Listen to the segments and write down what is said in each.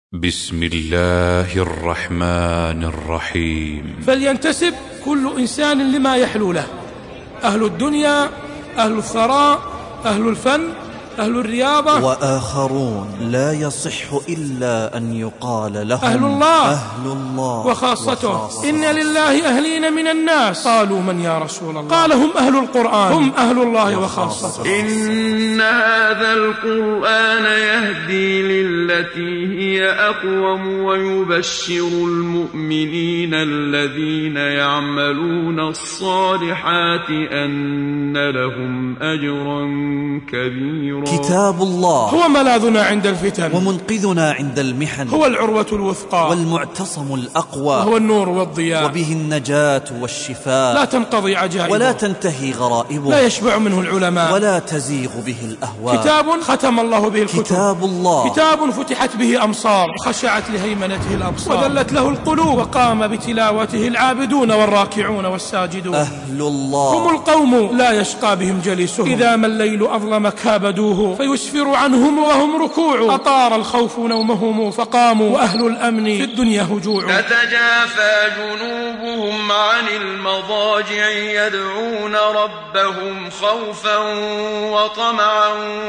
بسم الله الرحمن الرحيم. فلينتسب كل إنسان لما يحلو له، أهل الدنيا، أهل الثراء، أهل الفن، أهل الرياضة، وآخرون لا يصح إلا أن يقال لهم أهل الله وخاصته. إن لله أهلين من الناس، قالوا من يا رسول الله؟ قال هم أهل القرآن، هم أهل الله وخاصته. إن هذا القرآن يهدي للتي هي أقوم ويبشر المؤمنين الذين يعملون الصالحات أن لهم أجرا كبيرا. كتاب الله هو ملاذنا عند الفتن ومنقذنا عند المحن، هو العروة الوثقى والمعتصم الأقوى، وهو النور والضياء، وبه النجاة والشفاء، لا تنقضي عجائبه ولا تنتهي غرائبه، لا يشبع منه العلماء ولا تزيغ به الأهواء. كتاب ختم الله به الكتب، كتاب الله كتاب فتحت به أمصار وخشعت لهيمنته الأبصار وذلت له القلوب، وقام بتلاوته العابدون والراكعون والساجدون. أهل الله هم القوم لا يشقى بهم جليسهم، إذا ما الليل أظلم كابدوه فيسفر عنهم وهم ركوع، أطار الخوف نومهم فقاموا، وأهل الأمن في الدنيا هجوع. تتجافى جنوبهم عن المضاجع يدعون ربهم خوفا وطمعا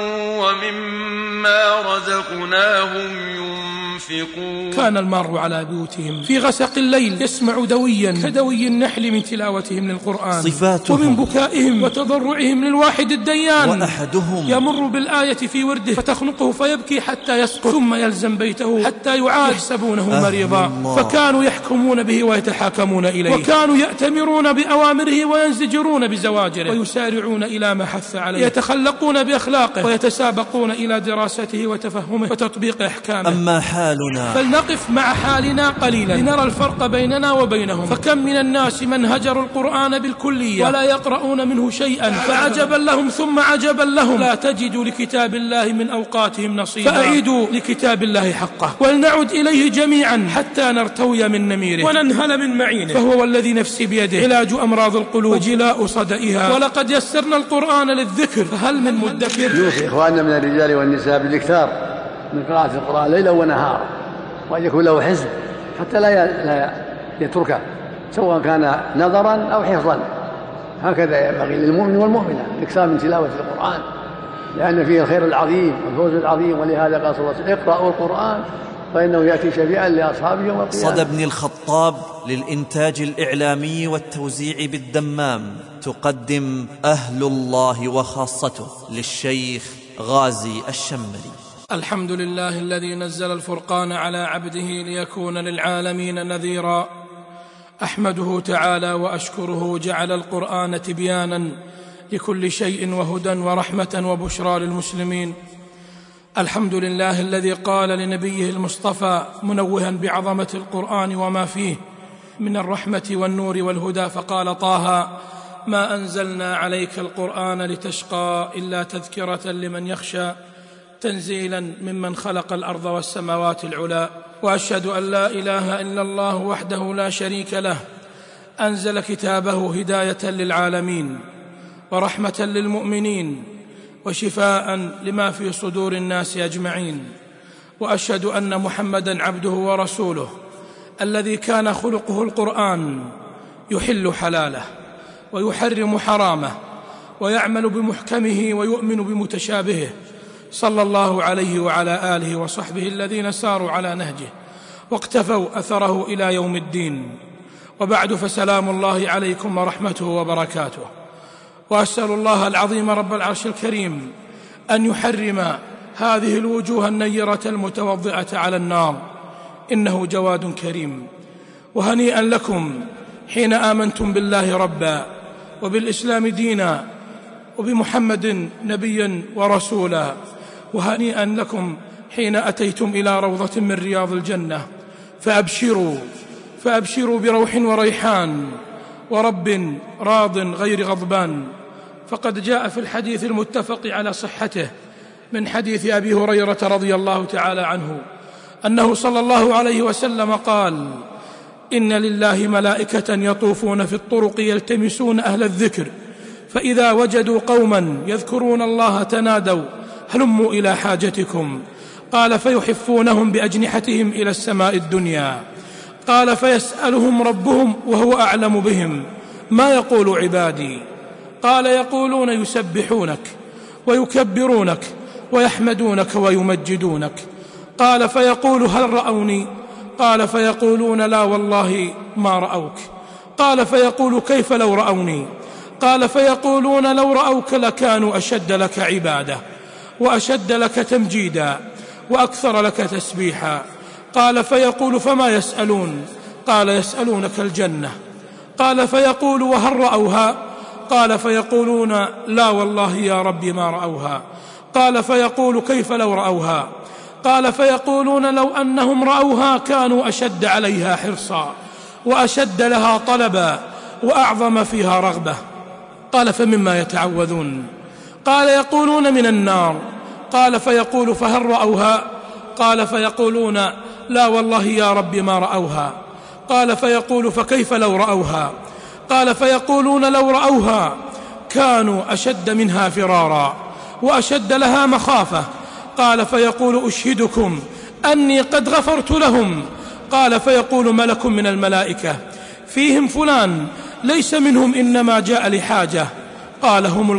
ومما رزقناهم ينفقون. كان المار على بيوتهم في غسق الليل يسمع دويا كدوي النحل من تلاوتهم للقرآن، صفاتهم ومن بكائهم وتضرعهم للواحد الديان، وأحدهم يمر بالآية في ورده فتخنقه فيبكي حتى يسقط، ثم يلزم بيته حتى يعاد، يحسبونه مريضا، فكانوا يحكمون به ويتحاكمون إليه، وكانوا يأتمرون بأوامره وينزجرون بزواجره، ويسارعون إلى ما حث عليه، يتخلقون بأخلاقه ويتسابقون إلى دراسته وتفهمه وتطبيق أحكامه. أما حالنا فلنقف مع حالنا قليلا لنرى الفرق بيننا وبينهم، فكم من الناس من هجروا القرآن بالكلية ولا يقرؤون منه شيئا، فعجبا لهم ثم عجبا لهم، لا تجدوا لكتاب الله من أوقاتهم نصيبا، فأعيدوا لكتاب الله حقه ولنعد إليه جميعا حتى نرتوي من نميره وننهل من معينه، فهو والذي نفسي بيده علاج أمراض القلوب وجلاء صدئها، ولقد يسرنا القرآن للذكر فهل من مدكر. يوصي إخواننا من الرجال والنساء بالاكثار من قراءة القرآن ليلا ونهارا، وأن يكون له حزب حتى لا يتركه سواء كان نظرا أو حفظا. هكذا ينبغي للمؤمن والمؤمنة الاكثار من تلاوة القرآن، لأن فيه الخير العظيم والفوز العظيم، ولهذا قال صلى الله عليه وسلم: اقرأوا القرآن فإنه يأتي شفيعا لأصحابه يوم القيامة. صدى بن الخطاب للإنتاج الإعلامي والتوزيع بالدمام تقدم أهل الله وخاصته للشيخ غازي الشمري. الحمد لله الذي نزل الفرقان على عبده ليكون للعالمين نذيرا، أحمده تعالى وأشكره، جعل القرآن تبيانا لكل شيء وهدى ورحمة وبشرى للمسلمين. الحمد لله الذي قال لنبيه المصطفى منوها بعظمة القرآن وما فيه من الرحمة والنور والهدى، فقال: طه ما أنزلنا عليك القرآن لتشقى إلا تذكرة لمن يخشى، تنزيلا ممن خلق الأرض والسماوات العلى. وأشهد أن لا إله إلا الله وحده لا شريك له، أنزل كتابه هداية للعالمين ورحمة للمؤمنين وشفاء لما في صدور الناس أجمعين. وأشهد أن محمدًا عبده ورسوله الذي كان خلقه القرآن، يحل حلاله ويحرم حرامه ويعمل بمحكمه ويؤمن بمتشابهه، صلى الله عليه وعلى آله وصحبه الذين ساروا على نهجه واقتفوا أثره إلى يوم الدين. وبعد، فسلام الله عليكم ورحمته وبركاته. وأسأل الله العظيم رب العرش الكريم أن يحرم هذه الوجوه النيرة المتوضئة على النار، إنه جواد كريم. وهنيئا لكم حين آمنتم بالله ربا وبالإسلام دينا وبمحمد نبيا ورسولا، وهنيئا لكم حين أتيتم إلى روضة من رياض الجنة، فأبشروا بروح وريحان ورب راض غير غضبان. فقد جاء في الحديث المتفق على صحته من حديث أبي هريرة رضي الله تعالى عنه أنه صلى الله عليه وسلم قال: إن لله ملائكة يطوفون في الطرق يلتمسون أهل الذكر، فإذا وجدوا قوما يذكرون الله تنادوا هلموا إلى حاجتكم، قال فيحفونهم بأجنحتهم إلى السماء الدنيا. قال فيسألهم ربهم وهو أعلم بهم: ما يقول عبادي؟ قال يقولون يسبحونك ويكبرونك ويحمدونك ويمجدونك. قال فيقول هل رأوني؟ قال فيقولون لا والله ما رأوك. قال فيقول كيف لو رأوني؟ قال فيقولون لو رأوك لكانوا أشد لك عبادة وأشد لك تمجيدا وأكثر لك تسبيحا. قال فيقول فما يسألون؟ قال يسألونك الجنة. قال فيقول وهل رأوها؟ قال فيقولون لا والله يا رب ما رأوها. قال فيقول كيف لو رأوها؟ قال فيقولون لو أنهم رأوها كانوا أشد عليها حرصا وأشد لها طلبا وأعظم فيها رغبة. قال فمما يتعوذون؟ قال يقولون من النار. قال فيقول فهل رأوها؟ قال فيقولون لا والله يا رب ما رأوها. قال فيقول فكيف لو رأوها؟ قال فيقولون لو رأوها كانوا أشد منها فرارا وأشد لها مخافة. قال فيقول أشهدكم أني قد غفرت لهم. قال فيقول ملك من الملائكة فيهم فلان ليس منهم إنما جاء لحاجة. قال هم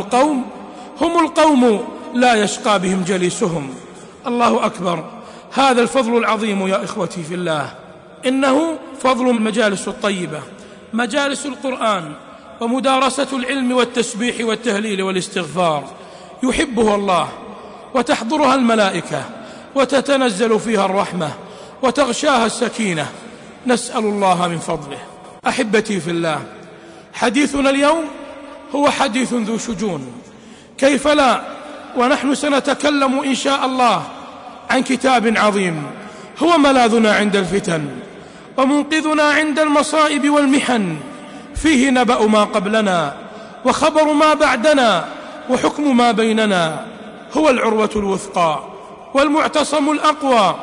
القوم لا يشقى بهم جليسهم. الله أكبر. هذا الفضل العظيم يا إخوتي في الله، إنه فضل المجالس الطيبة، مجالس القرآن ومدارسة العلم والتسبيح والتهليل والاستغفار. يحبها الله وتحضرها الملائكة وتتنزل فيها الرحمة وتغشاها السكينة. نسأل الله من فضله. أحبتي في الله، حديثنا اليوم هو حديث ذو شجون، كيف لا ونحن سنتكلم إن شاء الله عن كتاب عظيم هو ملاذنا عند الفتن ومنقذنا عند المصائب والمحن. فيه نبأ ما قبلنا وخبر ما بعدنا وحكم ما بيننا. هو العروة الوثقى والمعتصم الأقوى،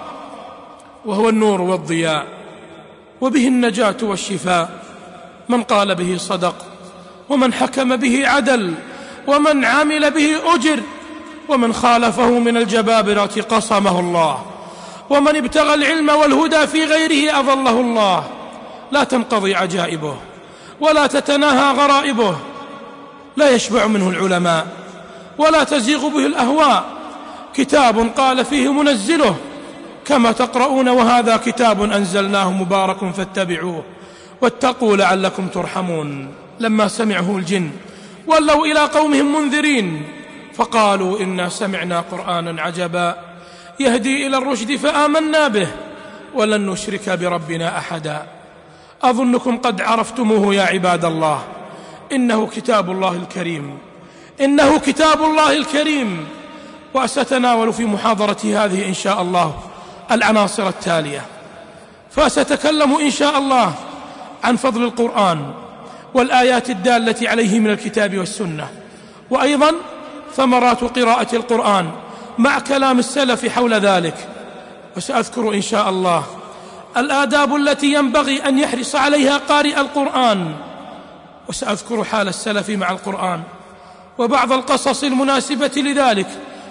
وهو النور والضياء، وبه النجاة والشفاء. من قال به صدق، ومن حكم به عدل، ومن عمل به أجر، ومن خالفه من الجبابرة قصمه الله، ومن ابتغى العلم والهدى في غيره أضله الله. لا تنقضي عجائبه ولا تتناهى غرائبه، لا يشبع منه العلماء ولا تزيغ به الأهواء. كتاب قال فيه منزله كما تقرؤون، وهذا كتاب أنزلناه مبارك فاتبعوه واتقوا لعلكم ترحمون. لما سمعه الجن ولوا إلى قومهم منذرين فقالوا إنا سمعنا قرآنا عجبا يهدي إلى الرشد فآمنا به ولن نشرك بربنا أحدا. أظنكم قد عرفتموه يا عباد الله، إنه كتاب الله الكريم، إنه كتاب الله الكريم. وستناول في محاضرتي هذه إن شاء الله العناصر التالية. فستكلم إن شاء الله عن فضل القرآن والآيات الدالة عليه من الكتاب والسنة، وأيضا ثمرات قراءة القرآن مع كلام السلف حول ذلك. وسأذكر إن شاء الله الآداب التي ينبغي أن يحرص عليها قارئ القرآن، وسأذكر حال السلف مع القرآن وبعض القصص المناسبة لذلك،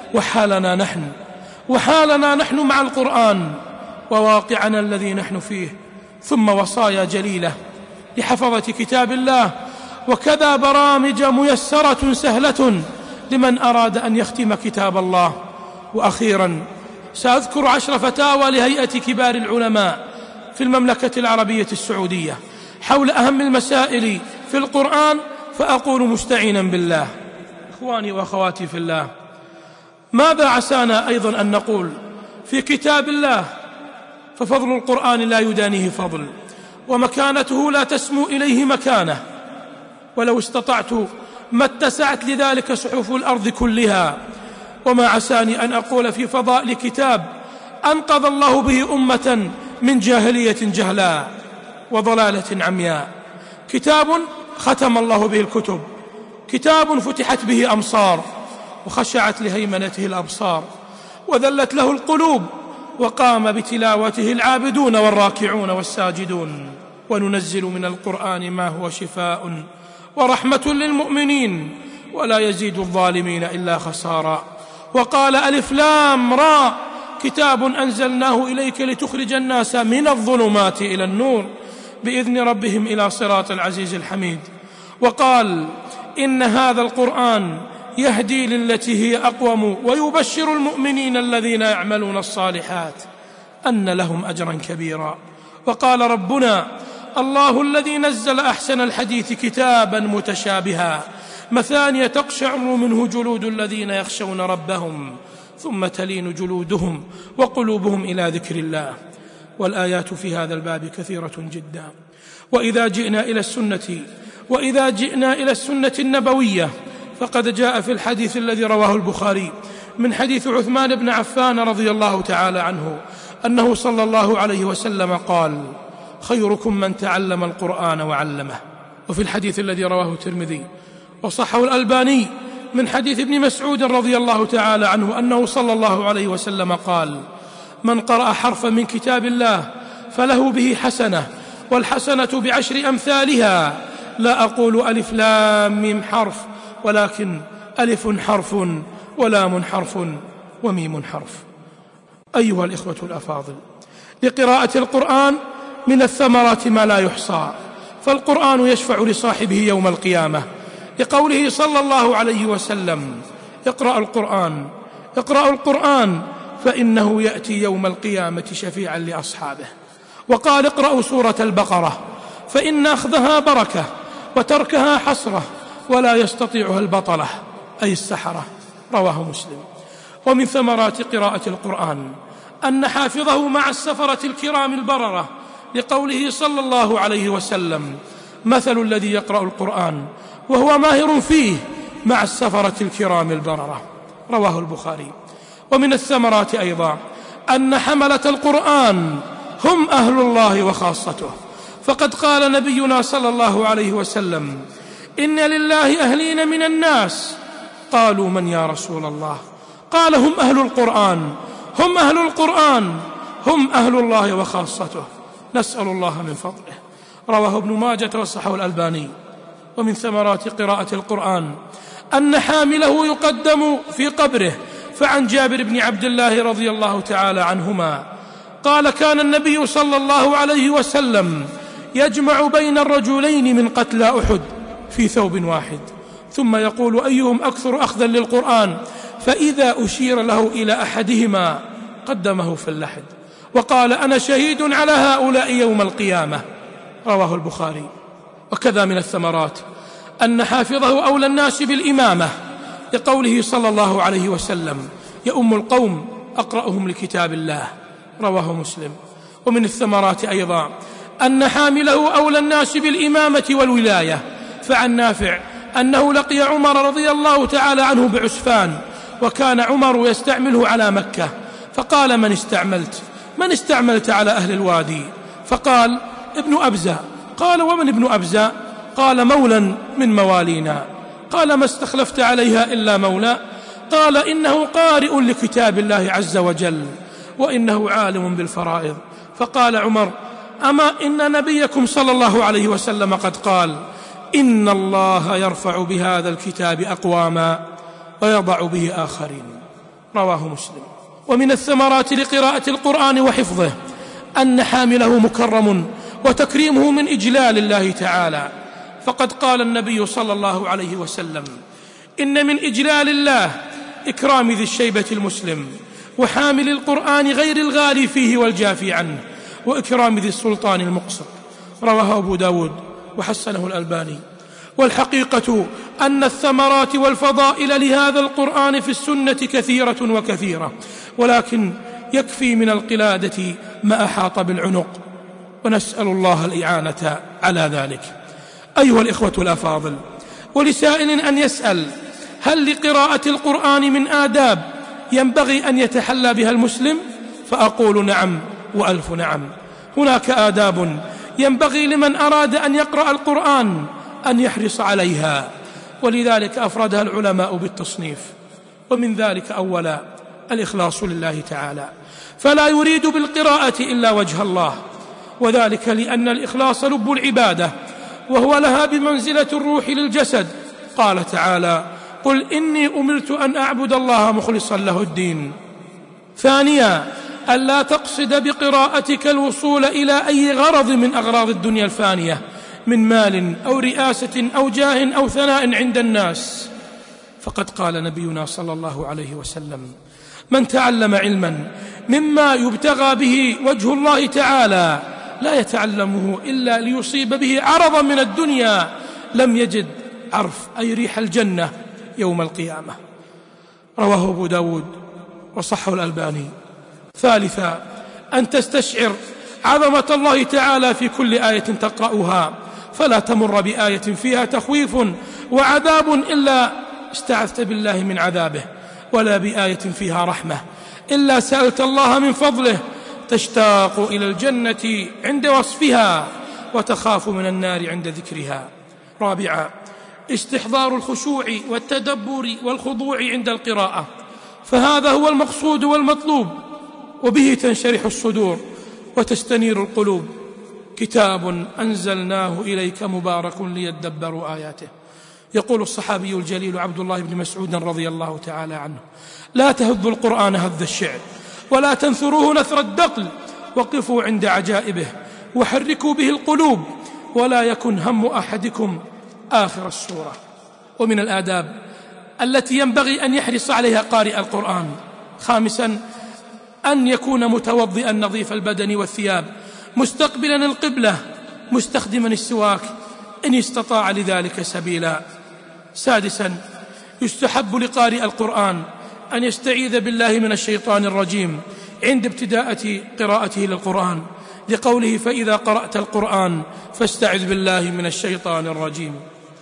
وحالنا نحن مع القرآن وواقعنا الذي نحن فيه. ثم وصايا جليلة لحفظة كتاب الله، وكذا برامج ميسرة سهلة لمن أراد أن يختم كتاب الله. وأخيرا سأذكر 10 فتاوى لهيئة كبار العلماء في المملكة العربية السعودية حول أهم المسائل في القرآن. فأقول مستعينا بالله: إخواني وأخواتي في الله، ماذا عسانا أيضا أن نقول في كتاب الله؟ ففضل القرآن لا يدانيه فضل، ومكانته لا تسمو إليه مكانة، ولو استطعت ما اتسعت لذلك صحف الأرض كلها. وما عساني أن أقول في فضائل كتاب أنقذ الله به أمة من جاهلية جهلاء وضلالة عمياء، كتاب ختم الله به الكتب، كتاب فتحت به أمصار وخشعت لهيمنته الأبصار وذلت له القلوب، وقام بتلاوته العابدون والراكعون والساجدون. وننزل من القرآن ما هو شفاء ورحمة للمؤمنين ولا يزيد الظالمين إلا خسارا. وقال: ألف لام را كتاب أنزلناه إليك لتخرج الناس من الظلمات إلى النور بإذن ربهم إلى صراط العزيز الحميد. وقال إن هذا القرآن يهدي للتي هي أقوم ويبشر المؤمنين الذين يعملون الصالحات أن لهم أجرا كبيرا. وقال ربنا الله الذي نزل أحسن الحديث كتابا متشابها مثانية تقشعر منه جلود الذين يخشون ربهم ثم تلين جلودهم وقلوبهم إلى ذكر الله. والآيات في هذا الباب كثيرة جدا. وإذا جئنا إلى السنة النبوية فقد جاء في الحديث الذي رواه البخاري من حديث عثمان بن عفان رضي الله تعالى عنه أنه صلى الله عليه وسلم قال خيركم من تعلم القرآن وعلمه. وفي الحديث الذي رواه الترمذي وصححه الألباني من حديث ابن مسعود رضي الله تعالى عنه أنه صلى الله عليه وسلم قال من قرأ حرفا من كتاب الله فله به حسنة والحسنة بعشر أمثالها لا أقول ألف لام ميم حرف ولكن ألف حرف ولام حرف وميم حرف. أيها الإخوة الأفاضل، لقراءة القرآن من الثمرات ما لا يحصى، فالقرآن يشفع لصاحبه يوم القيامة لقوله صلى الله عليه وسلم اقرأوا القرآن فإنه يأتي يوم القيامة شفيعا لأصحابه. وقال اقرأوا سورة البقرة فإن أخذها بركة وتركها حسرة ولا يستطيعها البطلة أي السحرة. رواه مسلم. ومن ثمرات قراءة القرآن أن حافظه مع السفرة الكرام البررة لقوله صلى الله عليه وسلم مثل الذي يقرأ القرآن وهو ماهر فيه مع السفرة الكرام البررة. رواه البخاري. ومن الثمرات أيضا أن حملة القرآن هم أهل الله وخاصته، فقد قال نبينا صلى الله عليه وسلم إن لله أهلين من الناس. قالوا من يا رسول الله؟ قال هم أهل القرآن هم أهل الله وخاصته، نسأل الله من فضله. رواه ابن ماجة وصححه الألباني. ومن ثمرات قراءة القرآن أن حامله يقدم في قبره، فعن جابر بن عبد الله رضي الله تعالى عنهما قال كان النبي صلى الله عليه وسلم يجمع بين الرجلين من قتلى أحد في ثوب واحد ثم يقول أيهم أكثر أخذا للقرآن، فإذا أشير له إلى أحدهما قدمه في اللحد وقال أنا شهيد على هؤلاء يوم القيامة. رواه البخاري. وكذا من الثمرات أن حافظه أولى الناس بالإمامة لقوله صلى الله عليه وسلم يؤم القوم أقرأهم لكتاب الله. رواه مسلم. ومن الثمرات أيضا أن حامله أولى الناس بالإمامة والولاية، فعن نافع أنه لقي عمر رضي الله تعالى عنه بعسفان وكان عمر يستعمله على مكة، فقال من استعملت على أهل الوادي؟ فقال ابن أبزة. قال ومن ابن أبزة؟ قال مولا من موالينا. قال ما استخلفت عليها إلا مولا؟ قال إنه قارئ لكتاب الله عز وجل وإنه عالم بالفرائض. فقال عمر أما إن نبيكم صلى الله عليه وسلم قد قال إن الله يرفع بهذا الكتاب أقواما ويضع به آخرين. رواه مسلم. ومن الثمرات لقراءة القرآن وحفظه أن حامله مكرم وتكريمه من إجلال الله تعالى، فقد قال النبي صلى الله عليه وسلم إن من إجلال الله إكرام ذي الشيبة المسلم وحامل القرآن غير الغالي فيه والجافي عنه وإكرام ذي السلطان المقصر. رواه أبو داود وحسنه الألباني. والحقيقة أن الثمرات والفضائل لهذا القرآن في السنة كثيرة وكثيرة، ولكن يكفي من القلادة ما أحاط بالعنق، ونسأل الله الإعانة على ذلك. أيها الإخوة الأفاضل، ولسائل أن يسأل هل لقراءة القرآن من آداب ينبغي أن يتحلى بها المسلم؟ فأقول نعم وألف نعم. هناك آداب ينبغي لمن أراد أن يقرأ القرآن أن يحرص عليها، ولذلك أفردها العلماء بالتصنيف. ومن ذلك أولا الإخلاص لله تعالى، فلا يريد بالقراءة إلا وجه الله، وذلك لأن الإخلاص لب العبادة وهو لها بمنزلة الروح للجسد. قال تعالى قل إني أمرت أن أعبد الله مخلصا له الدين، ثانيا ألا تقصد بقراءتك الوصول إلى أي غرض من أغراض الدنيا الفانية من مال أو رئاسة أو جاه أو ثناء عند الناس، فقد قال نبينا صلى الله عليه وسلم: من تعلم علما مما يبتغى به وجه الله تعالى لا يتعلمه إلا ليصيب به عرضا من الدنيا لم يجد عرف أي ريح الجنة يوم القيامة. رواه أبو داود وصححه الألباني. ثالثا أن تستشعر عظمة الله تعالى في كل آية تقرأها، فلا تمر بآية فيها تخويف وعذاب إلا استعذت بالله من عذابه، ولا بآية فيها رحمة إلا سألت الله من فضله، تشتاق إلى الجنة عند وصفها وتخاف من النار عند ذكرها. رابعا استحضار الخشوع والتدبر والخضوع عند القراءة، فهذا هو المقصود والمطلوب، وبه تنشرح الصدور وتستنير القلوب. كتاب أنزلناه إليك مبارك ليدبروا آياته. يقول الصحابي الجليل عبد الله بن مسعود رضي الله تعالى عنه: لا تهذوا القرآن هذ الشعر ولا تنثروه نثر الدقل، وقفوا عند عجائبه وحركوا به القلوب، ولا يكن هم أحدكم آخر السورة. ومن الآداب التي ينبغي أن يحرص عليها قارئ القرآن: خامسا أن يكون متوضئا نظيف البدن والثياب مستقبلا القبلة مستخدما السواك إن استطاع لذلك سبيلا. سادسا يستحب لقارئ القرآن أن يستعيذ بالله من الشيطان الرجيم عند ابتداءة قراءته للقرآن، لقوله: فإذا قرأت القرآن فاستعذ بالله من الشيطان الرجيم.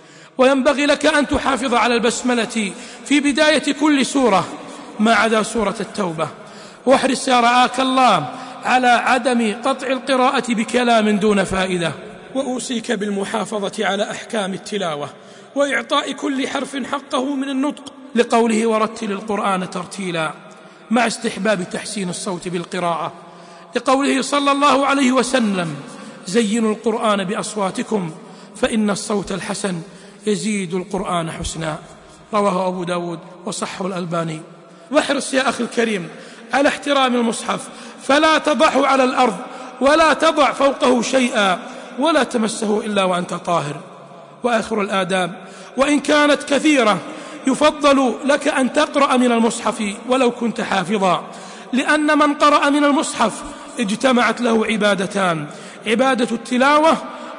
وينبغي لك أن تحافظ على البسملة في بداية كل سورة ما عدا سورة التوبة، واحرص يا رعاك الله على عدم قطع القراءة بكلام دون فائدة. وأوصيك بالمحافظة على أحكام التلاوة وإعطاء كل حرف حقه من النطق، لقوله: ورتل القرآن ترتيلا، مع استحباب تحسين الصوت بالقراءة، لقوله صلى الله عليه وسلم: زينوا القرآن بأصواتكم فإن الصوت الحسن يزيد القرآن حسنا. رواه أبو داود وصححه الألباني. واحرص يا أخي الكريم على احترام المصحف، فلا تضعه على الأرض ولا تضع فوقه شيئا، ولا تمسه إلا وأنت طاهر. وآخر الآداب وإن كانت كثيرة يفضل لك أن تقرأ من المصحف ولو كنت حافظا، لأن من قرأ من المصحف اجتمعت له عبادتان: عبادة التلاوة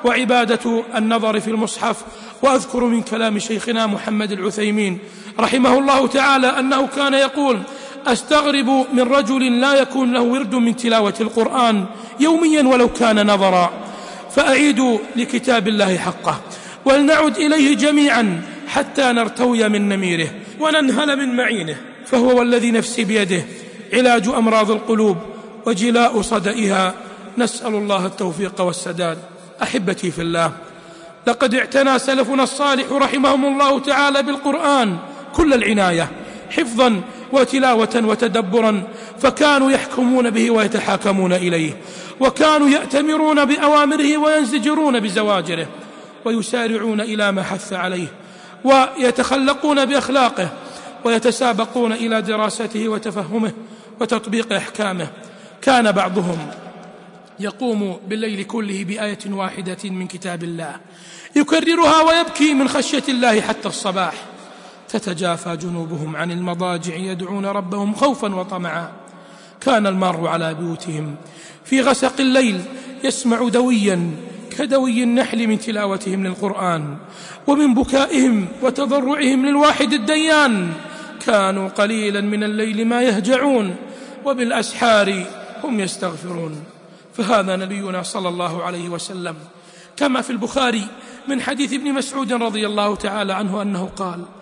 وعبادة النظر في المصحف. وأذكر من كلام شيخنا محمد العثيمين رحمه الله تعالى أنه كان يقول: أستغرب من رجل لا يكون له ورد من تلاوة القرآن يوميا ولو كان نظرا. فأعيدوا لكتاب الله حقه، ولنعد إليه جميعا حتى نرتوي من نميره وننهل من معينه، فهو والذي نفسي بيده علاج أمراض القلوب وجلاء صدئها. نسأل الله التوفيق والسداد. أحبتي في الله، لقد اعتنى سلفنا الصالح رحمهم الله تعالى بالقرآن كل العناية، حفظا وتلاوة وتدبرا، فكانوا يحكمون به ويتحاكمون إليه، وكانوا يأتمرون بأوامره وينزجرون بزواجره، ويسارعون إلى ما حث عليه، ويتخلقون بأخلاقه، ويتسابقون إلى دراسته وتفهمه وتطبيق أحكامه. كان بعضهم يقوم بالليل كله بآية واحدة من كتاب الله يكررها ويبكي من خشية الله حتى الصباح. تتجافى جنوبهم عن المضاجع يدعون ربهم خوفا وطمعا. كان المار على بيوتهم في غسق الليل يسمع دويا كدوي النحل من تلاوتهم للقرآن ومن بكائهم وتضرعهم للواحد الديان. كانوا قليلا من الليل ما يهجعون وبالأسحار هم يستغفرون. فهذا نبينا صلى الله عليه وسلم كما في البخاري من حديث ابن مسعود رضي الله تعالى عنه أنه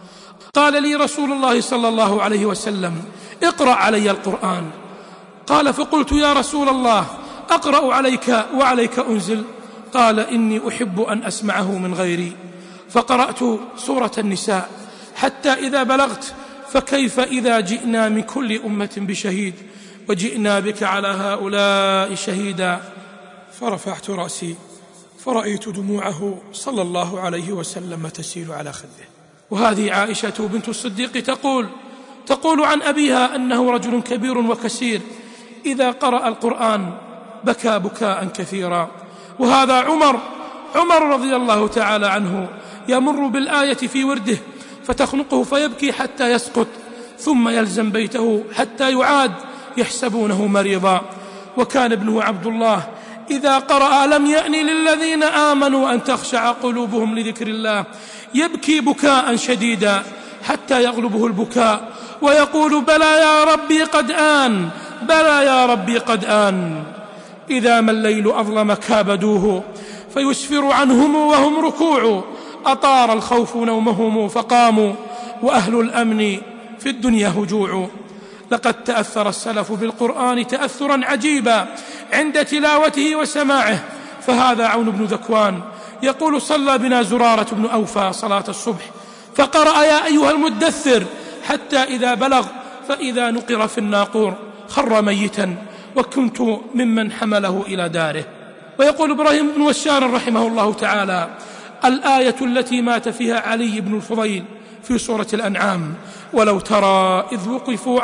قال لي رسول الله صلى الله عليه وسلم: اقرأ علي القرآن. قال: فقلت: يا رسول الله، أقرأ عليك وعليك أنزل؟ قال: إني أحب أن أسمعه من غيري. فقرأت سورة النساء حتى إذا بلغت: فكيف إذا جئنا من كل أمة بشهيد وجئنا بك على هؤلاء شهيدا. فرفعت رأسي فرأيت دموعه صلى الله عليه وسلم تسيل على خده. وهذه عائشة بنت الصديق تقول: تقول عن أبيها أنه رجل كبير وكسير إذا قرأ القرآن بكى بكاء كثيرا. وهذا عمر رضي الله تعالى عنه يمر بالآية في ورده فتخنقه فيبكي حتى يسقط، ثم يلزم بيته حتى يعاد يحسبونه مريضا. وكان ابنه عبد الله إذا قرأ ألم يأن للذين آمنوا أن تخشع قلوبهم لذكر الله يبكي بكاء شديدا حتى يغلبه البكاء ويقول بلى يا ربي قد آن، بلى يا ربي قد آن. إذا ما الليل أظلم كابدوه فيسفر عنهم وهم ركوع، أطار الخوف نومهم فقاموا وأهل الأمن في الدنيا هجوع. لقد تأثر السلف بالقرآن تأثرا عجيبا عند تلاوته وسماعه. فهذا عون بن ذكوان يقول صلى بنا زرارة بن أوفى صلاة الصبح فقرأ يا أيها المدثر حتى إذا بلغ فإذا نقر في الناقور خر ميتا وكنت ممن حمله إلى داره. ويقول إبراهيم بن وشار رحمه الله تعالى الآية التي مات فيها علي بن الفضيل في سورة الأنعام ولو ترى إذ وقفوا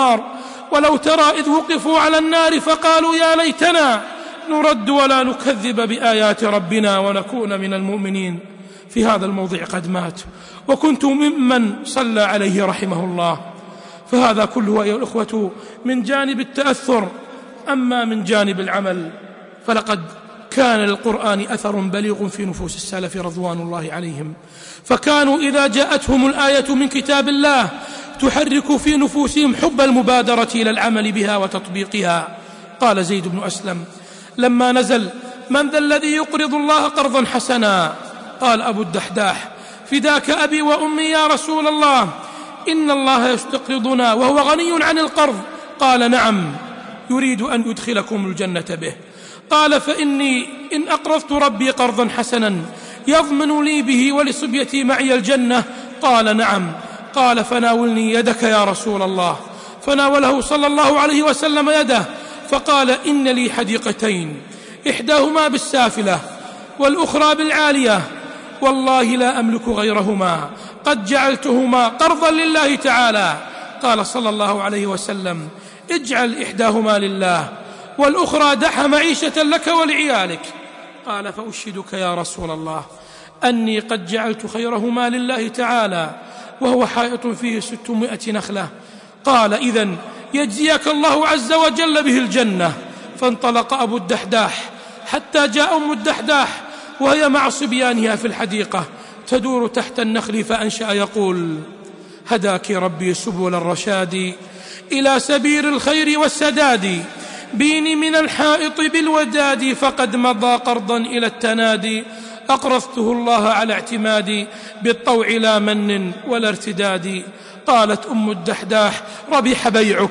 على النار فقالوا يا ليتنا نرد ولا نكذب بآيات ربنا ونكون من المؤمنين. في هذا الموضع قد مات وكنت ممن صلى عليه رحمه الله. فهذا كله أيها الأخوة من جانب التأثر. أما من جانب العمل فلقد كان للقرآن أثر بليغ في نفوس السلف رضوان الله عليهم، فكانوا إذا جاءتهم الآية من كتاب الله تحرك في نفوسهم حب المبادرة إلى العمل بها وتطبيقها. قال زيد بن أسلم لما نزل من ذا الذي يقرض الله قرضا حسنا قال أبو الدحداح فداك أبي وأمي يا رسول الله إن الله يستقرضنا وهو غني عن القرض. قال نعم يريد أن يدخلكم الجنة به. قال فإني إن أقرضت ربي قرضا حسنا يضمن لي به ولصبيتي معي الجنة. قال نعم. قال فناولني يدك يا رسول الله. فناوله صلى الله عليه وسلم يده فقال إن لي حديقتين إحداهما بالسافلة والأخرى بالعالية والله لا أملك غيرهما قد جعلتهما قرضا لله تعالى. قال صلى الله عليه وسلم اجعل إحداهما لله والأخرى دعها معيشة لك ولعيالك. قال فأشهدك يا رسول الله أني قد جعلت خيرهما لله تعالى وهو حائط فيه 600 نخلة. قال إذن يجزيك الله عز وجل به الجنة. فانطلق أبو الدحداح حتى جاء أم الدحداح وهي مع صبيانها في الحديقة تدور تحت النخل فأنشأ يقول هداك ربي سبل الرشاد إلى سبيل الخير والسداد بيني من الحائط بالوداد فقد مضى قرضا إلى التنادي أقرضته الله على اعتمادي بالطوع لا من ولا ارتداد. قالت أم الدحداح ربح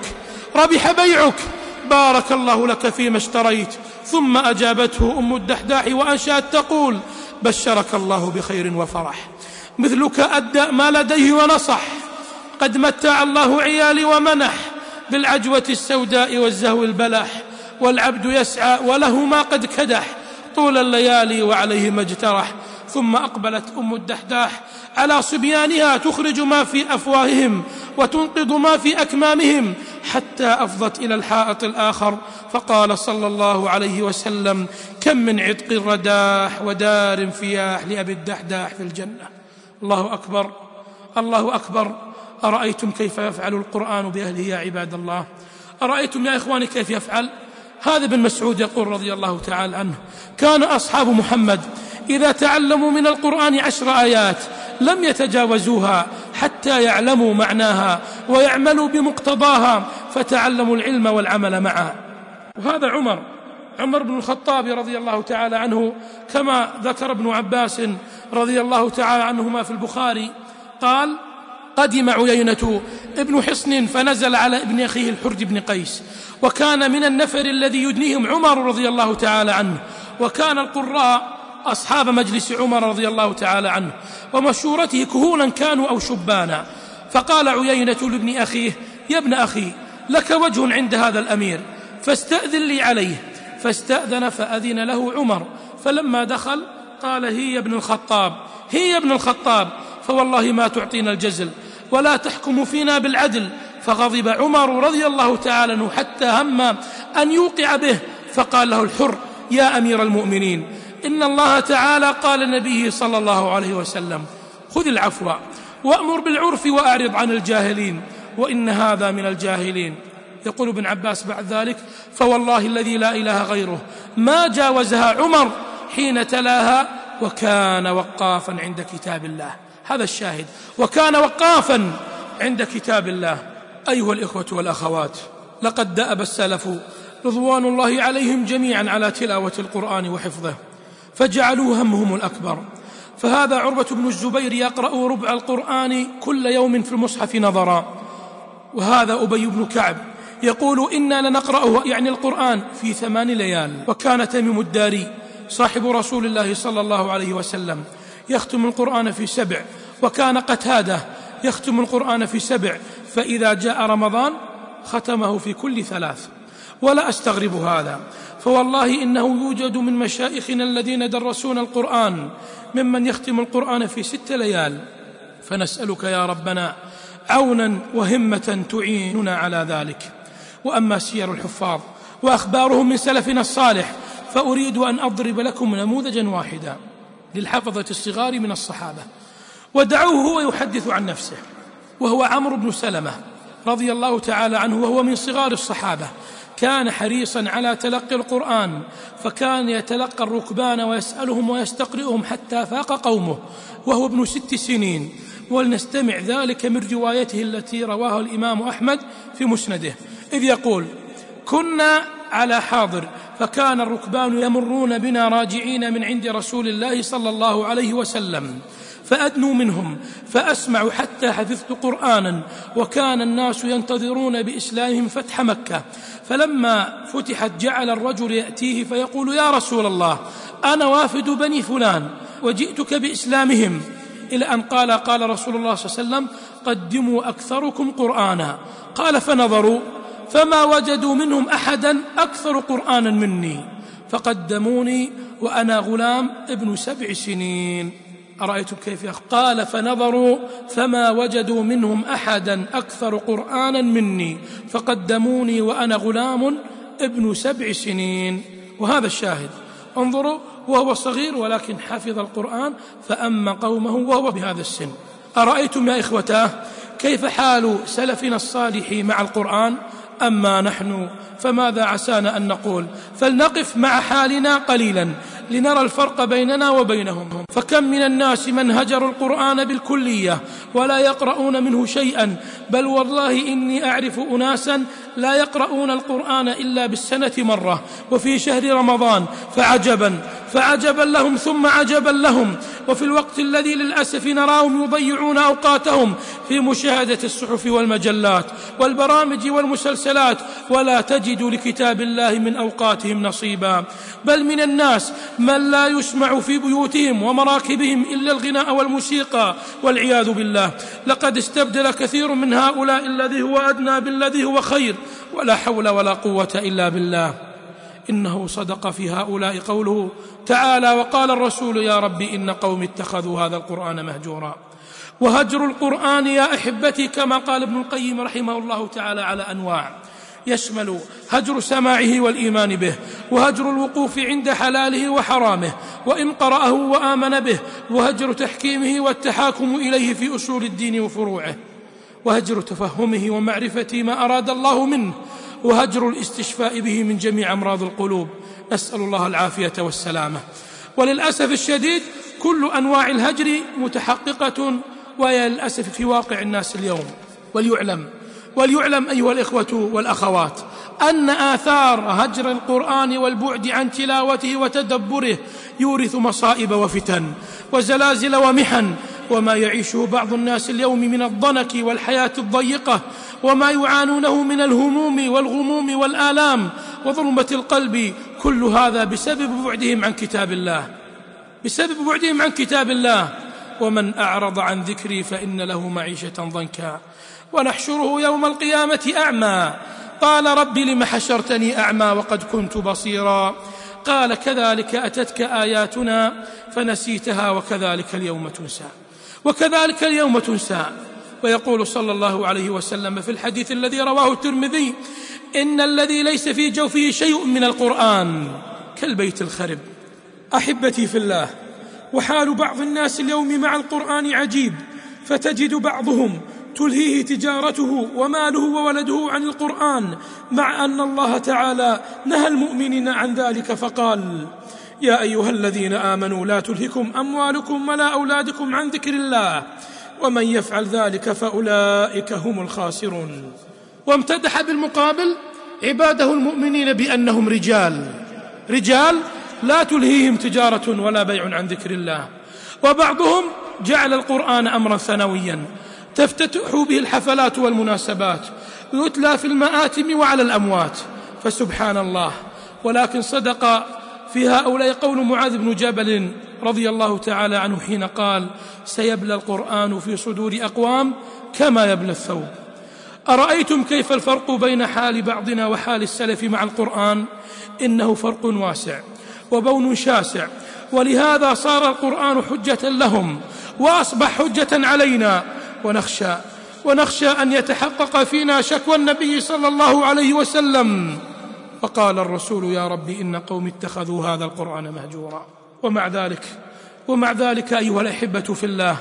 بيعك بارك الله لك فيما اشتريت. ثم أجابته أم الدحداح وأنشأت تقول بشرك الله بخير وفرح مثلك أدى ما لديه ونصح قد متع الله عيالي ومنح بالعجوة السوداء والزهو البلح والعبد يسعى وله ما قد كدح طول الليالي وعليه ما اجترح. ثم أقبلت أم الدحداح على صبيانها تخرج ما في أفواههم وتنقض ما في أكمامهم حتى أفضت إلى الحائط الآخر. فقال صلى الله عليه وسلم كم من عتق رداح ودار فياح لأبي الدحداح في الجنة. الله أكبر الله أكبر. أرأيتم كيف يفعل القرآن بأهله يا عباد الله؟ أرأيتم يا إخواني كيف يفعل؟ هذا ابن مسعود يقول رضي الله تعالى عنه كان أصحاب محمد إذا تعلموا من القرآن 10 آيات لم يتجاوزوها حتى يعلموا معناها ويعملوا بمقتضاها فتعلموا العلم والعمل معا. وهذا عمر بن الخطاب رضي الله تعالى عنه كما ذكر ابن عباس رضي الله تعالى عنهما في البخاري قال قدم عيينة ابن حصن فنزل على ابن أخيه الحرج بن قيس وكان من النفر الذي يدنيهم عمر رضي الله تعالى عنه. وكان القراء أصحاب مجلس عمر رضي الله تعالى عنه ومشورته كهولا كانوا أو شبانا. فقال عيينة لابن أخيه يا ابن أخي لك وجه عند هذا الأمير فاستأذن لي عليه. فاستأذن فأذن له عمر فلما دخل قال هي ابن الخطاب فوالله ما تعطينا الجزل ولا تحكم فينا بالعدل فغضب عمر رضي الله تعالى عنه حتى هم أن يوقع به، فقال له الحر: يا أمير المؤمنين، إن الله تعالى قال لنبيه صلى الله عليه وسلم: خذ العفو وأمر بالعرف وأعرض عن الجاهلين، وإن هذا من الجاهلين. يقول ابن عباس بعد ذلك: فوالله الذي لا إله غيره ما جاوزها عمر حين تلاها، وكان وقافا عند كتاب الله. هذا الشاهد، وكان وقافا عند كتاب الله. أيها الإخوة والأخوات، لقد دأب السلف رضوان الله عليهم جميعا على تلاوة القرآن وحفظه، فجعلوا همهم الأكبر. فهذا عروة بن الزبير يقرأ ربع القرآن كل يوم في المصحف نظرا، وهذا أبي بن كعب يقول: إنا لنقرأه يعني القرآن في 8 ليال. وكان تميم الداري صاحب رسول الله صلى الله عليه وسلم يختم القرآن في 7، وكان قتادة يختم القرآن في 7، فإذا جاء رمضان ختمه في كل 3. ولا أستغرب هذا، فوالله إنه يوجد من مشايخنا الذين درسون القرآن ممن يختم القرآن في 6 ليال، فنسألك يا ربنا عونا وهمة تعيننا على ذلك. وأما سير الحفاظ وأخبارهم من سلفنا الصالح، فأريد أن أضرب لكم نموذجا واحدا للحفظة الصغار من الصحابة، ودعوه هو يحدث عن نفسه، وهو عمرو بن سلمة رضي الله تعالى عنه، وهو من صغار الصحابة. كان حريصا على تلقي القرآن، فكان يتلقى الركبان ويسألهم ويستقرئهم حتى فاق قومه وهو ابن 6 سنين. ولنستمع ذلك من روايته التي رواها الإمام أحمد في مسنده، إذ يقول: كنا على حاضر، فكان الركبان يمرون بنا راجعين من عند رسول الله صلى الله عليه وسلم، فأدنوا منهم فأسمع حتى حفظت قرآنا، وكان الناس ينتظرون بإسلامهم فتح مكة، فلما فتحت جعل الرجل يأتيه فيقول: يا رسول الله، أنا وافد بني فلان وجئتك بإسلامهم، إلى أن قال رسول الله صلى الله عليه وسلم: قدموا أكثركم قرآنا. قال: فنظروا فما وجدوا منهم أحدا أكثر قرآنا مني، فقدموني وأنا غلام ابن 7 سنين. أرأيتم كيف قال: فنظروا فما وجدوا منهم أحدا أكثر قرآنا مني، فقدموني وأنا غلام ابن 7 سنين. وهذا الشاهد، انظروا، وهو صغير ولكن حفظ القرآن، فأما قومه وهو بهذا السن. أرأيتم يا إخوتاه كيف حال سلفنا الصالح مع القرآن؟ أما نحن فماذا عسانا أن نقول؟ فلنقف مع حالنا قليلا لنرى الفرق بيننا وبينهم. فكم من الناس من هجروا القرآن بالكلية ولا يقرؤون منه شيئا، بل والله إني أعرف أناسا لا يقرؤون القرآن إلا بالسنة مرة وفي شهر رمضان، فعجبا لهم ثم عجبا لهم. وفي الوقت الذي للأسف نراهم يضيعون أوقاتهم في مشاهدة الصحف والمجلات والبرامج والمسلسلات، ولا تجد لكتاب الله من أوقاتهم نصيبا. بل من الناس من لا يسمع في بيوتهم ومراكبهم إلا الغناء والموسيقى، والعياذ بالله. لقد استبدل كثير من هؤلاء الذي هو أدنى بالذي هو خير، ولا حول ولا قوة إلا بالله. إنه صدق في هؤلاء قوله تعالى: وقال الرسول يا رب إن قومي اتخذوا هذا القرآن مهجورا. وهجر القرآن يا أحبتي كما قال ابن القيم رحمه الله تعالى على أنواع، يشمل هجر سماعه والإيمان به، وهجر الوقوف عند حلاله وحرامه وإن قرأه وآمن به، وهجر تحكيمه والتحاكم إليه في أصول الدين وفروعه، وهجر تفهمه ومعرفة ما أراد الله منه، وهجر الاستشفاء به من جميع أمراض القلوب. نسأل الله العافية والسلامة. وللأسف الشديد كل أنواع الهجر متحققة، وهي للأسف في واقع الناس اليوم. وليعلم أيها الإخوة والأخوات أن آثار هجر القرآن والبعد عن تلاوته وتدبره يورث مصائب وفتن وزلازل ومحن. وما يعيشه بعض الناس اليوم من الضنك والحياة الضيقة، وما يعانونه من الهموم والغموم والآلام وظلمة القلب، كل هذا بسبب بعدهم عن كتاب الله. ومن أعرض عن ذكري فإن له معيشة ضنكا ونحشره يوم القيامة أعمى. قال رب لم حشرتني أعمى وقد كنت بصيرا. قال كذلك أتتك آياتنا فنسيتها وكذلك اليوم تنسى. ويقول صلى الله عليه وسلم في الحديث الذي رواه الترمذي: إن الذي ليس في جوفه شيء من القرآن كالبيت الخرب. أحبتي في الله، وحال بعض الناس اليوم مع القرآن عجيب، فتجد بعضهم تلهيه تجارته وماله وولده عن القرآن، مع أن الله تعالى نهى المؤمنين عن ذلك فقال: يا أيها الذين آمنوا لا تلهكم أموالكم ولا أولادكم عن ذكر الله ومن يفعل ذلك فأولئك هم الخاسرون. وامتدح بالمقابل عباده المؤمنين بأنهم رجال لا تلهيهم تجارة ولا بيع عن ذكر الله. وبعضهم جعل القرآن أمرا ثانويا تفتتح به الحفلات والمناسبات، يتلى في المآتم وعلى الأموات. فسبحان الله، ولكن صدق في هؤلاء قول معاذ بن جبل رضي الله تعالى عنه حين قال: سيبلى القرآن في صدور أقوام كما يبلى الثوب. أرأيتم كيف الفرق بين حال بعضنا وحال السلف مع القرآن؟ إنه فرق واسع وبون شاسع، ولهذا صار القرآن حجة لهم وأصبح حجة علينا. ونخشى أن يتحقق فينا شكوى النبي صلى الله عليه وسلم، وقال الرسول: يا رب إن قوم اتخذوا هذا القرآن مهجورا. ومع ذلك أيها الأحبة في الله،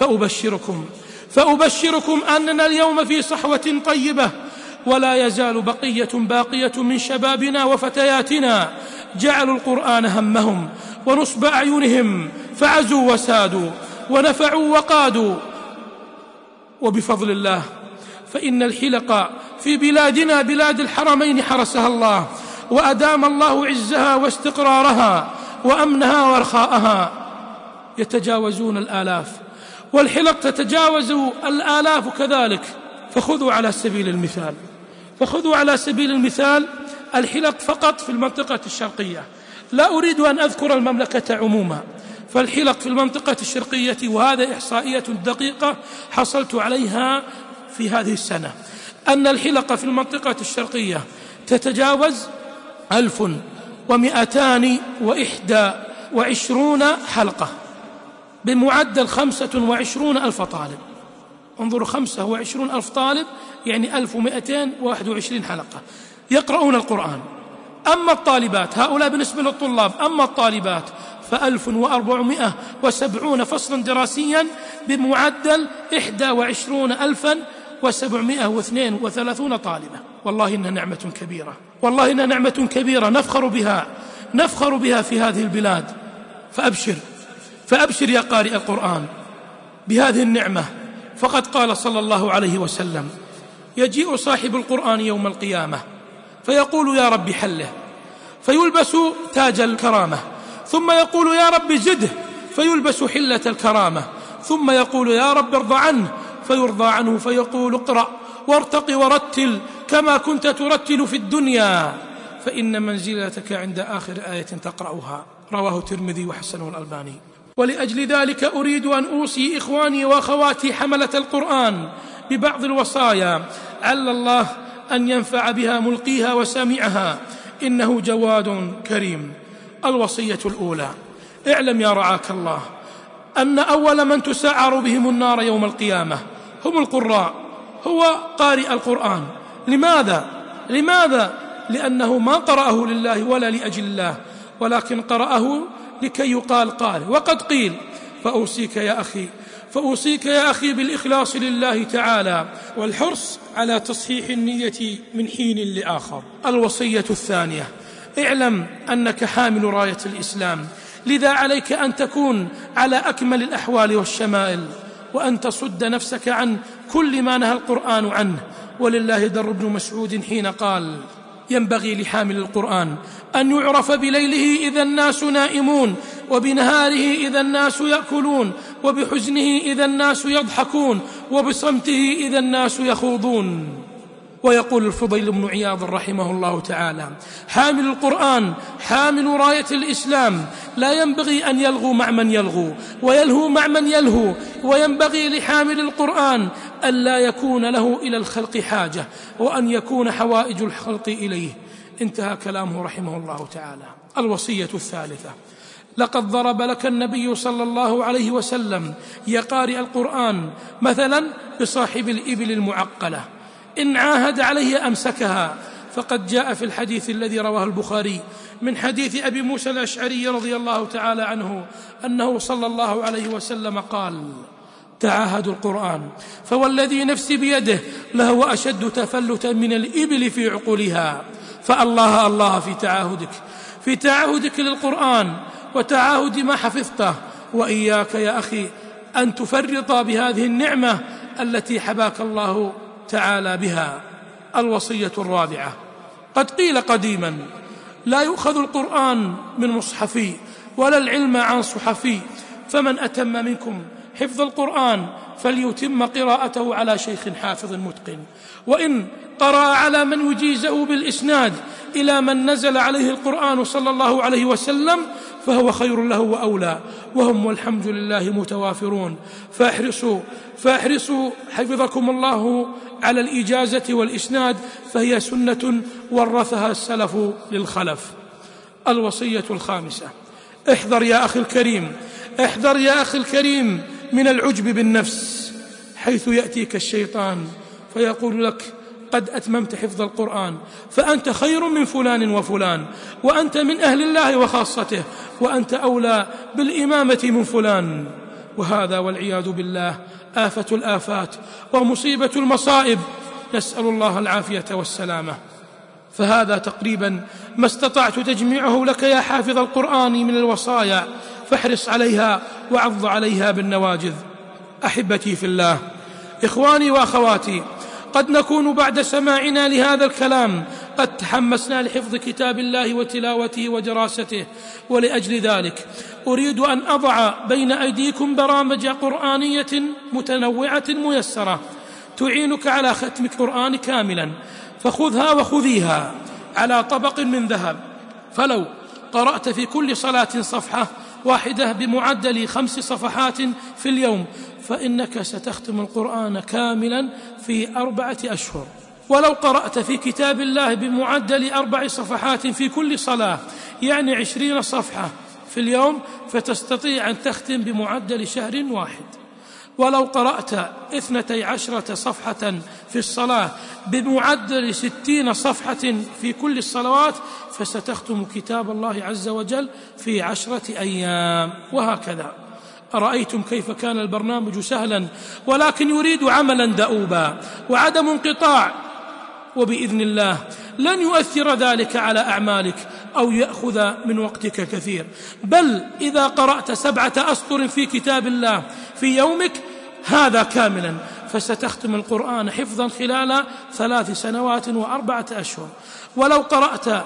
فأبشركم أننا اليوم في صحوة طيبة، ولا يزال بقية باقية من شبابنا وفتياتنا جعلوا القرآن همهم ونصب أعينهم، فعزوا وسادوا ونفعوا وقادوا. وبفضل الله فإن الحلق في بلادنا بلاد الحرمين حرسها الله، وأدام الله عزها واستقرارها وأمنها ورخاءها، يتجاوزون الآلاف، والحلق تتجاوز الآلاف كذلك. فخذوا على سبيل المثال الحلق فقط في المنطقة الشرقية، لا أريد أن أذكر المملكة عموما، فالحلق في المنطقة الشرقية، وهذا إحصائية دقيقة حصلت عليها في هذه السنة، أن الحلق في المنطقة الشرقية تتجاوز 1221 حلقة بمعدل 25,000 طالب. انظروا، 25,000 طالب يعني 1221 حلقة يقرؤون القرآن. أما الطالبات، هؤلاء بالنسبة للطلاب، أما الطالبات ف1470 فصلا دراسيا بمعدل 21,732 طالبة. والله إنها نعمة كبيرة نفخر بها في هذه البلاد. فأبشر يا قارئ القرآن بهذه النعمة، فقد قال صلى الله عليه وسلم: يجيء صاحب القرآن يوم القيامة فيقول: يا رب حله، فيلبس تاج الكرامة، ثم يقول: يا رب زده، فيلبس حلة الكرامة، ثم يقول: يا رب ارضى عنه، فيرضى عنه، فيقول: اقرأ وارتق ورتل كما كنت ترتل في الدنيا، فإن منزلتك عند آخر آية تقرأها. رواه الترمذي وحسنه الألباني. ولأجل ذلك أريد أن أوصي إخواني وأخواتي حملة القرآن ببعض الوصايا، عل الله أن ينفع بها ملقيها وسامعها، إنه جواد كريم. الوصية الأولى: اعلم يا رعاك الله أن أول من تسعر بهم النار يوم القيامة هم القراء، هو قارئ القرآن. لماذا؟ لأنه ما قرأه لله ولا لأجل الله، ولكن قرأه لكي يقال قارئ. وقد قيل: فأوصيك يا أخي بالإخلاص لله تعالى، والحرص على تصحيح النية من حين لآخر. الوصية الثانية: اعلم أنك حامل راية الإسلام، لذا عليك أن تكون على أكمل الأحوال والشمائل، وأن تصد نفسك عن كل ما نهى القرآن عنه. ولله در ابن مسعود حين قال: ينبغي لحامل القرآن أن يعرف بليله إذا الناس نائمون، وبنهاره إذا الناس يأكلون، وبحزنه إذا الناس يضحكون، وبصمته إذا الناس يخوضون. ويقول الفضيل بن عياض رحمه الله تعالى: حامل القرآن حامل راية الإسلام، لا ينبغي أن يلغو مع من يلغو ويلهو مع من يلهو، وينبغي لحامل القرآن ألا يكون له إلى الخلق حاجة، وأن يكون حوائج الخلق إليه. انتهى كلامه رحمه الله تعالى. الوصية الثالثة: لقد ضرب لك النبي صلى الله عليه وسلم يا قارئ القرآن مثلا بصاحب الإبل المعقلة، إن عاهد عليه أمسكها، فقد جاء في الحديث الذي رواه البخاري من حديث أبي موسى الأشعري رضي الله تعالى عنه أنه صلى الله عليه وسلم قال: تعاهدوا القرآن فوالذي نفسي بيده لهو أشد تفلتا من الإبل في عقولها. فالله الله في تعاهدك للقرآن وتعاهد ما حفظته، وإياك يا أخي أن تفرط بهذه النعمة التي حباك الله تعالى بها. الوصية الرابعة: قد قيل قديما: لا يؤخذ القرآن من مصحفي ولا العلم عن صحفي، فمن أتم منكم حفظ القرآن فليتم قراءته على شيخ حافظ متقن، وإن قرأ على من يجيزه بالإسناد إلى من نزل عليه القرآن صلى الله عليه وسلم فهو خير له وأولى، وهم والحمد لله متوافرون. فاحرصوا حفظكم الله على الإجازة والإسناد، فهي سنة ورثها السلف للخلف. الوصية الخامسة: احذر يا أخي الكريم من العجب بالنفس، حيث يأتيك الشيطان فيقول لك: قد أتممت حفظ القرآن، فأنت خير من فلان وفلان، وأنت من أهل الله وخاصته، وأنت أولى بالإمامة من فلان. وهذا والعياذ بالله آفة الآفات ومصيبة المصائب، نسأل الله العافية والسلامة. فهذا تقريبا ما استطعت تجميعه لك يا حافظ القرآن من الوصايا، فاحرص عليها وعض عليها بالنواجذ. أحبتي في الله، إخواني وأخواتي، قد نكون بعد سماعنا لهذا الكلام قد تحمسنا لحفظ كتاب الله وتلاوته ودراسته، ولأجل ذلك أريد أن أضع بين أيديكم برامج قرآنية متنوعة ميسرة تعينك على ختم القرآن كاملا، فخذها وخذيها على طبق من ذهب. فلو قرأت في كل صلاة صفحة واحدة بمعدل 5 صفحات في اليوم، فإنك ستختم القرآن كاملا في 4 أشهر. ولو قرأت في كتاب الله بمعدل 4 صفحات في كل صلاة، يعني 20 صفحة في اليوم، فتستطيع أن تختم بمعدل شهر واحد. ولو قرأت 12 صفحة في الصلاة بمعدل 60 صفحة في كل الصلوات، فستختم كتاب الله عز وجل في 10 أيام. وهكذا. أرأيتم كيف كان البرنامج سهلا، ولكن يريد عملا دؤوبا وعدم انقطاع، وبإذن الله لن يؤثر ذلك على أعمالك أو يأخذ من وقتك كثير، بل إذا قرأت 7 أسطر في كتاب الله في يومك هذا كاملا، فستختم القرآن حفظا خلال 3 سنوات و4 أشهر. ولو قرأت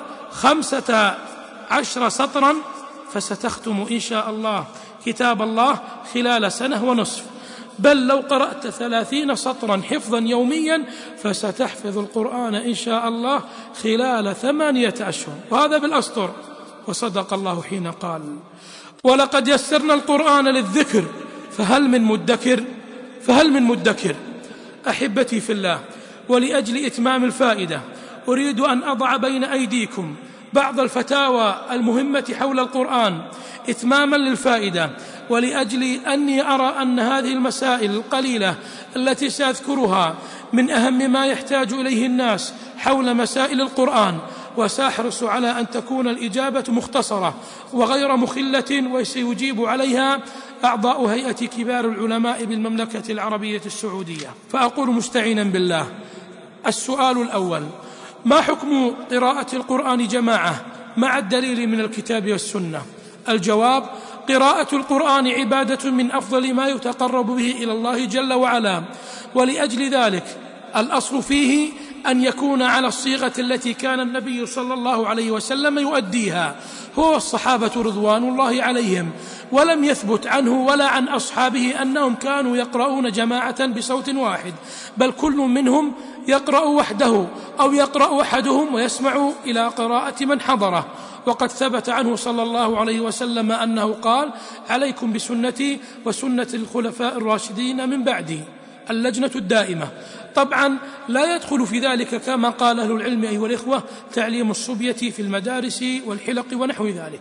15 سطرا فستختم إن شاء الله كتاب الله خلال 1.5 سنة. بل لو قرأت 30 سطرا حفظا يوميا فستحفظ القرآن إن شاء الله خلال 8 أشهر، وهذا بالأسطر. وصدق الله حين قال: ولقد يسرنا القرآن للذكر فهل من مدكر. أحبتي في الله، ولأجل إتمام الفائدة أريد أن أضع بين أيديكم بعض الفتاوى المهمة حول القرآن إتماما للفائدة، ولأجل أني أرى أن هذه المسائل القليلة التي سأذكرها من أهم ما يحتاج إليه الناس حول مسائل القرآن، وسأحرص على أن تكون الإجابة مختصرة وغير مخلة، وسيجيب عليها أعضاء هيئة كبار العلماء بالمملكة العربية السعودية. فأقول مستعينا بالله: السؤال الأول: ما حكم قراءة القرآن جماعة مع الدليل من الكتاب والسنة؟ الجواب: قراءة القرآن عبادة من أفضل ما يتقرب به إلى الله جل وعلا، ولأجل ذلك الأصل فيه أن يكون على الصيغة التي كان النبي صلى الله عليه وسلم يؤديها هو والصحابة رضوان الله عليهم، ولم يثبت عنه ولا عن أصحابه أنهم كانوا يقرؤون جماعة بصوت واحد، بل كل منهم يقرأ وحده أو يقرأ أحدهم ويسمع إلى قراءة من حضره. وقد ثبت عنه صلى الله عليه وسلم أنه قال: عليكم بسنتي وسنة الخلفاء الراشدين من بعدي، اللجنة الدائمة. طبعا لا يدخل في ذلك كما قال أهل العلم أيها الإخوة تعليم الصبية في المدارس والحلق ونحو ذلك،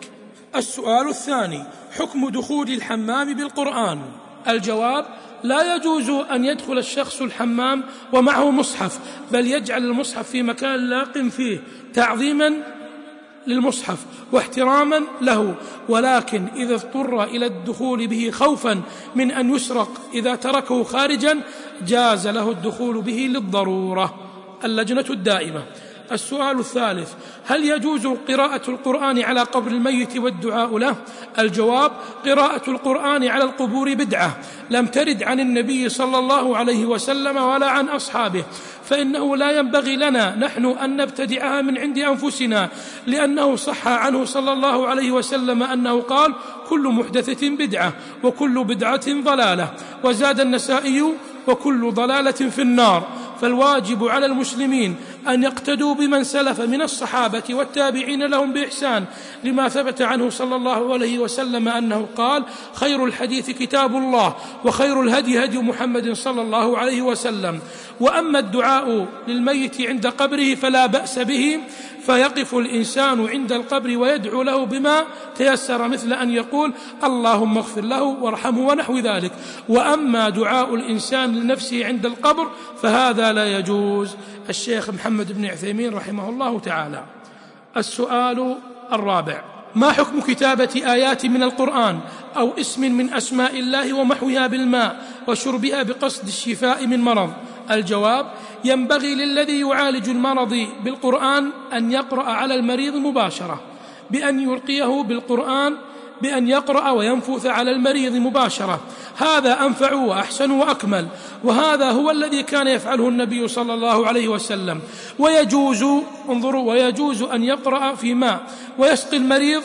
السؤال الثاني: حكم دخول الحمام بالقرآن. الجواب: لا يجوز أن يدخل الشخص الحمام ومعه مصحف، بل يجعل المصحف في مكان لاق فيه تعظيما للمصحف واحتراما له، ولكن إذا اضطر إلى الدخول به خوفا من أن يسرق إذا تركه خارجا جاز له الدخول به للضرورة. اللجنة الدائمة. السؤال الثالث: هل يجوز قراءة القرآن على قبر الميت والدعاء له؟ الجواب: قراءة القرآن على القبور بدعة لم ترد عن النبي صلى الله عليه وسلم ولا عن أصحابه، فإنه لا ينبغي لنا نحن أن نبتدعها من عند أنفسنا، لأنه صح عنه صلى الله عليه وسلم أنه قال: كل محدثة بدعة وكل بدعة ضلالة. وزاد النسائي: وكل ضلالة في النار. فالواجب على المسلمين أن يقتدوا بمن سلف من الصحابة والتابعين لهم بإحسان، لما ثبت عنه صلى الله عليه وسلم أنه قال: خير الحديث كتاب الله، وخير الهدي هدي محمد صلى الله عليه وسلم. وأما الدعاء للميت عند قبره فلا بأس به، فيقف الإنسان عند القبر ويدعو له بما تيسر، مثل أن يقول: اللهم اغفر له وارحمه ونحو ذلك. وأما دعاء الإنسان لنفسه عند القبر فهذا لا يجوز. الشيخ محمد بن عثيمين رحمه الله تعالى. السؤال الرابع: ما حكم كتابة آيات من القرآن أو اسم من أسماء الله ومحوها بالماء وشربها بقصد الشفاء من مرض؟ الجواب: ينبغي للذي يعالج المرض بالقرآن أن يقرأ على المريض مباشرة بأن يلقيه بالقرآن، بأن يقرأ وينفث على المريض مباشرة، هذا أنفع وأحسن وأكمل، وهذا هو الذي كان يفعله النبي صلى الله عليه وسلم. ويجوز أن يقرأ في ماء ويسقي المريض،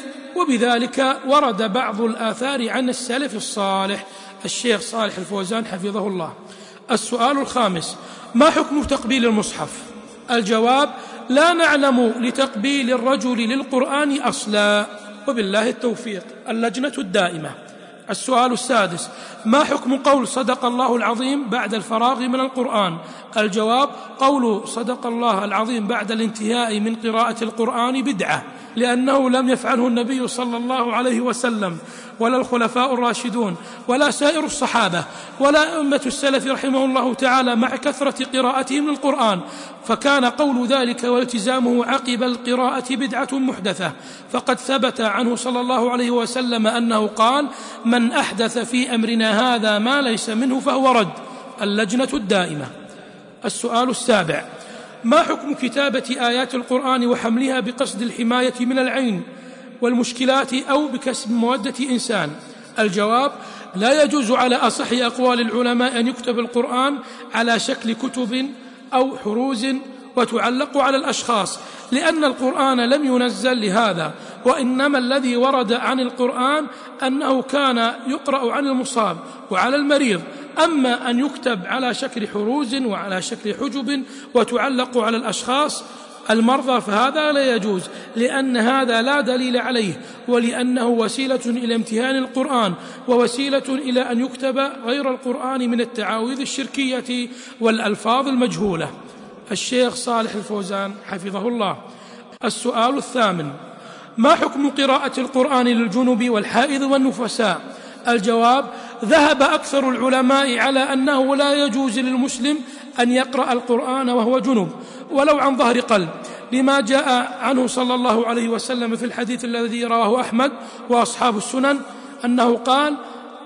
وبذلك ورد بعض الآثار عن السلف الصالح. الشيخ صالح الفوزان حفظه الله. السؤال الخامس: ما حكم تقبيل المصحف؟ الجواب: لا نعلم لتقبيل الرجل للقرآن أصلا، وبالله التوفيق. اللجنة الدائمة. السؤال السادس: ما حكم قول صدق الله العظيم بعد الفراغ من القرآن؟ الجواب: قول صدق الله العظيم بعد الانتهاء من قراءة القرآن بدعة، لأنه لم يفعله النبي صلى الله عليه وسلم ولا الخلفاء الراشدون ولا سائر الصحابة ولا أئمة السلف رحمه الله تعالى، مع كثرة قراءتهم للقرآن، فكان قول ذلك والتزامه عقب القراءة بدعة محدثة. فقد ثبت عنه صلى الله عليه وسلم أنه قال: من أحدث في أمرنا هذا ما ليس منه فهو رد. اللجنة الدائمة. السؤال السابع: ما حكم كتابة آيات القرآن وحملها بقصد الحماية من العين والمشكلات أو بكسب مودة إنسان؟ الجواب: لا يجوز على أصح أقوال العلماء أن يكتب القرآن على شكل كتب أو حروز وتعلق على الأشخاص، لأن القرآن لم ينزل لهذا، وإنما الذي ورد عن القرآن أنه كان يقرأ عن المصاب وعلى المريض. أما أن يكتب على شكل حروز وعلى شكل حجب وتعلق على الأشخاص المرضى فهذا لا يجوز، لأن هذا لا دليل عليه، ولأنه وسيلة إلى امتهان القرآن، ووسيلة إلى أن يكتب غير القرآن من التعاويذ الشركية والألفاظ المجهولة. الشيخ صالح الفوزان حفظه الله. السؤال الثامن: ما حكم قراءة القرآن للجنب والحائض والنفساء؟ الجواب: ذهب أكثر العلماء على أنه لا يجوز للمسلم أن يقرأ القرآن وهو جنب ولو عن ظهر قلب، لما جاء عنه صلى الله عليه وسلم في الحديث الذي رواه أحمد وأصحاب السنن أنه قال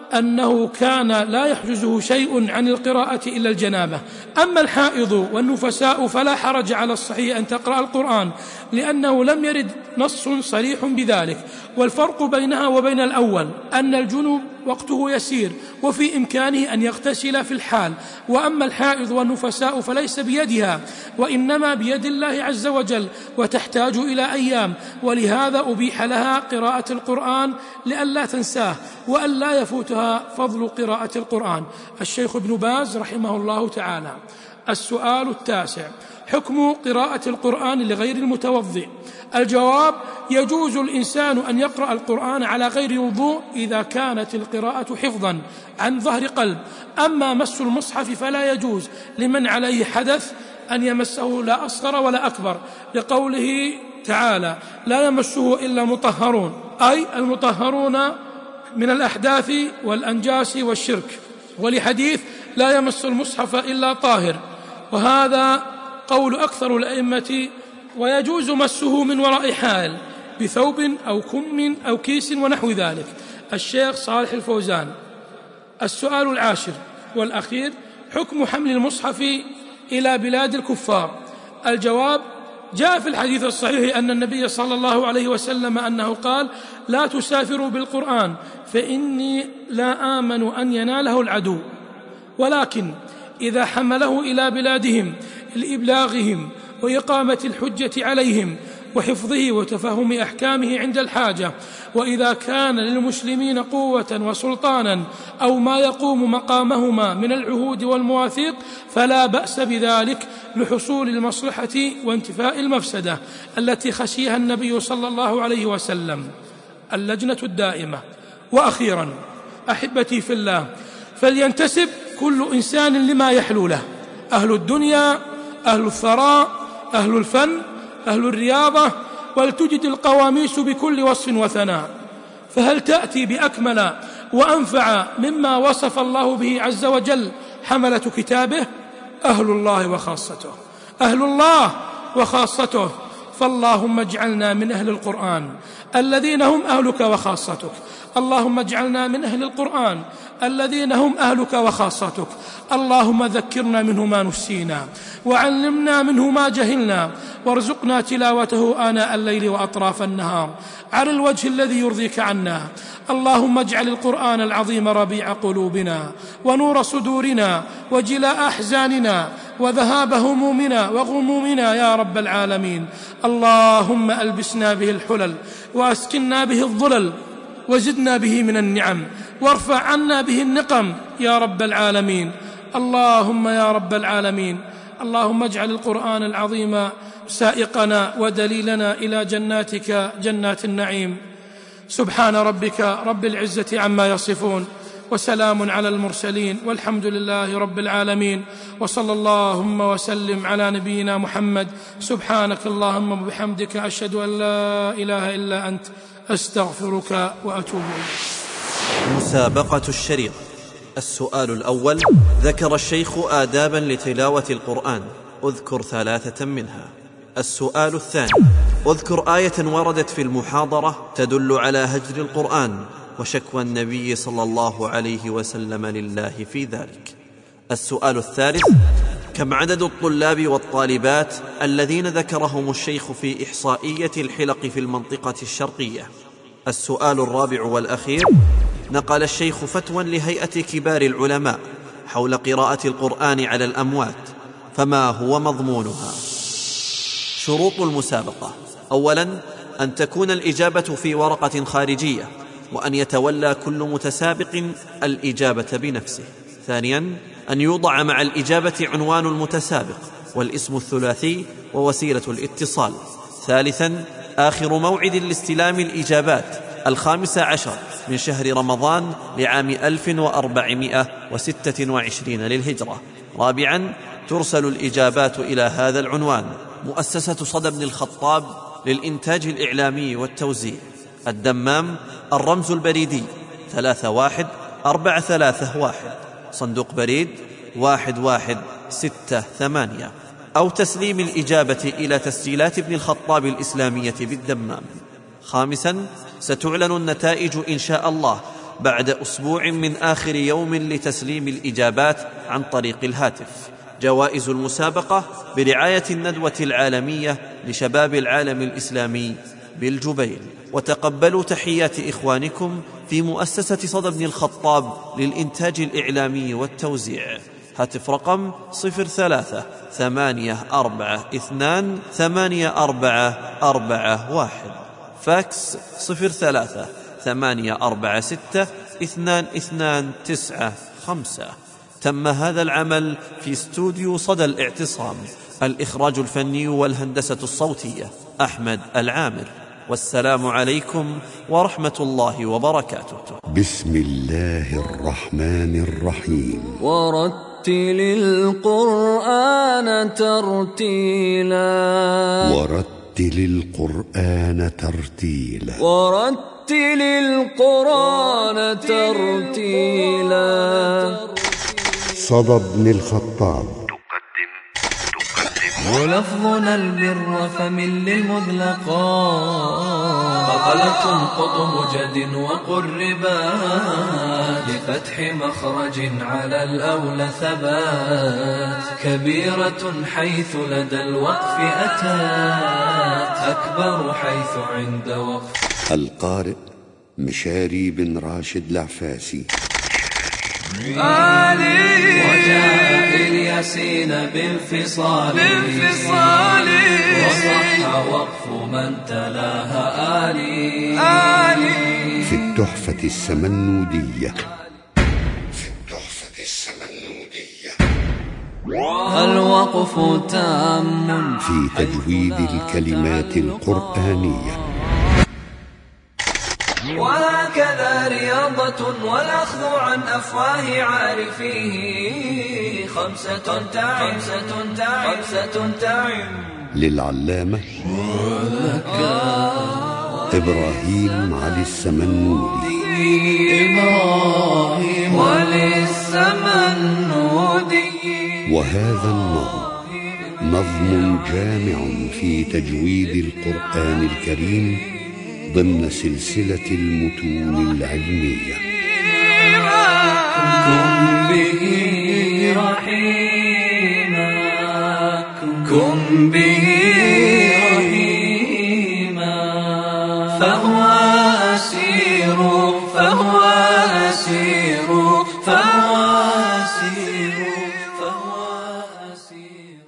أنه كان لا يحجزه شيء عن القراءة إلا الجنابة. أما الحائض والنفساء فلا حرج على الصحيح أن تقرأ القرآن، لأنه لم يرد نص صريح بذلك. والفرق بينها وبين الأول أن الجنوب وقته يسير وفي إمكانه أن يغتسل في الحال، وأما الحائض والنفساء فليس بيدها، وإنما بيد الله عز وجل، وتحتاج إلى أيام، ولهذا أبيح لها قراءة القرآن لئلا تنساه وألا يفوتها فضل قراءة القرآن. الشيخ ابن باز رحمه الله تعالى. السؤال التاسع: حكم قراءة القرآن لغير المتوضئ؟ الجواب: يجوز الإنسان أن يقرأ القرآن على غير وضوء إذا كانت القراءة حفظا عن ظهر قلب. أما مس المصحف فلا يجوز لمن عليه حدث أن يمسه لا أصغر ولا أكبر، لقوله تعالى: لا يمسه إلا مطهرون، أي المطهرون من الأحداث والأنجاس والشرك، ولحديث لا يمس المصحف إلا طاهر، وهذا قول أكثر الأئمة، ويجوز مسه من وراء حائل بثوب أو كم أو كيس ونحو ذلك. الشيخ صالح الفوزان. السؤال العاشر والأخير: حكم حمل المصحف إلى بلاد الكفار. الجواب: جاء في الحديث الصحيح أن النبي صلى الله عليه وسلم أنه قال: لا تسافروا بالقرآن فإني لا آمن أن يناله العدو، ولكن إذا حمله إلى بلادهم لإبلاغهم وإقامة الحجة عليهم وحفظه وتفهم أحكامه عند الحاجة، وإذا كان للمسلمين قوة وسلطانا أو ما يقوم مقامهما من العهود والمواثيق فلا بأس بذلك لحصول المصلحة وانتفاء المفسدة التي خشيها النبي صلى الله عليه وسلم. اللجنة الدائمة. وأخيرا أحبتي في الله، فلينتسب كل إنسان لما يحلو له: أهل الدنيا، أهل الثراء، أهل الفن، أهل الرياضة، ولتجد القواميس بكل وصف وثناء. فهل تأتي بأكمل وأنفع مما وصف الله به عز وجل حملة كتابه؟ أهل الله وخاصته، أهل الله وخاصته. فاللهم اجعلنا من أهل القرآن الذين هم أهلك وخاصتك، اللهم اجعلنا من أهل القرآن الذين هم أهلك وخاصتك. اللهم ذكرنا منه ما نسينا، وعلمنا منه ما جهلنا، وارزقنا تلاوته آناء الليل وأطراف النهار على الوجه الذي يرضيك عنا. اللهم اجعل القرآن العظيم ربيع قلوبنا ونور صدورنا وجلاء أحزاننا وذهاب همومنا وغمومنا يا رب العالمين. اللهم ألبسنا به الحلل وأسكننا به الظلل وزدنا به من النعم وارفع عنا به النقم يا رب العالمين. اللهم يا رب العالمين، اللهم اجعل القرآن العظيم سائقنا ودليلنا إلى جناتك جنات النعيم. سبحان ربك رب العزة عما يصفون، وسلام على المرسلين، والحمد لله رب العالمين، وصلى اللهم وسلم على نبينا محمد. سبحانك اللهم وبحمدك، أشهد أن لا إله إلا أنت، أستغفرك وأتوب إليك. مسابقة الشريط. السؤال الأول: ذكر الشيخ آدابا لتلاوة القرآن، أذكر 3 منها. السؤال الثاني: أذكر آية وردت في المحاضرة تدل على هجر القرآن وشكوى النبي صلى الله عليه وسلم لله في ذلك. السؤال الثالث: كم عدد الطلاب والطالبات الذين ذكرهم الشيخ في إحصائية الحلق في المنطقة الشرقية؟ السؤال الرابع والأخير: نقل الشيخ فتوى لهيئة كبار العلماء حول قراءة القرآن على الأموات، فما هو مضمونها؟ شروط المسابقة: أولا، أن تكون الإجابة في ورقة خارجية، وأن يتولى كل متسابق الإجابة بنفسه. ثانيا، أن يوضع مع الإجابة عنوان المتسابق والاسم الثلاثي ووسيلة الاتصال. ثالثا، آخر موعد لاستلام الإجابات 15 من شهر رمضان لعام 1426 للهجرة. رابعا، ترسل الإجابات إلى هذا العنوان: مؤسسة صدى بن الخطاب للإنتاج الإعلامي والتوزيع، الدمام، الرمز البريدي 31431، صندوق بريد 1168، أو تسليم الإجابة إلى تسجيلات ابن الخطاب الإسلامية بالدمام. خامسا، ستعلن النتائج إن شاء الله بعد أسبوع من آخر يوم لتسليم الإجابات عن طريق الهاتف. جوائز المسابقة برعاية الندوة العالمية لشباب العالم الإسلامي بالجبيل. وتقبلوا تحيات إخوانكم في مؤسسة صدى بن الخطاب للإنتاج الإعلامي والتوزيع. هاتف رقم 03-842-8441، فاكس 03-846-2295. تم هذا العمل في استوديو صدى الاعتصام. الإخراج الفني والهندسة الصوتية أحمد العامر. والسلام عليكم ورحمة الله وبركاته. بسم الله الرحمن الرحيم. ورتل القرآن ترتيلا. ورتل القرآن ترتيلا. ورتل القرآن ترتيلا. صدى بن الخطاب. ولفظنا البر فمن للمذلقات، فقلة قطب جد وقربا، لفتح مخرج على الأولى ثبات، كبيرة حيث لدى الوقف أتات، أكبر حيث عند وقف. القارئ مشاري بن راشد العفاسي. وجاء الياسين بانفصال، وصح وقف من تلاها آلي. في التحفة السمنودية. الوقف تام في تجويد الكلمات القرآنية. وهكذا رياضة والأخذ عن أفواه عارفيه، خمسة تعم للعلامة إبراهيم علي السمنودي. وهذا النظم نظم جامع في تجويد القرآن الكريم ضمن سلسلة المتون العلمية. كن به رحيما، كن به رحيما، فهو أسير، فهو أسير، فهو أسير، فهو أسير.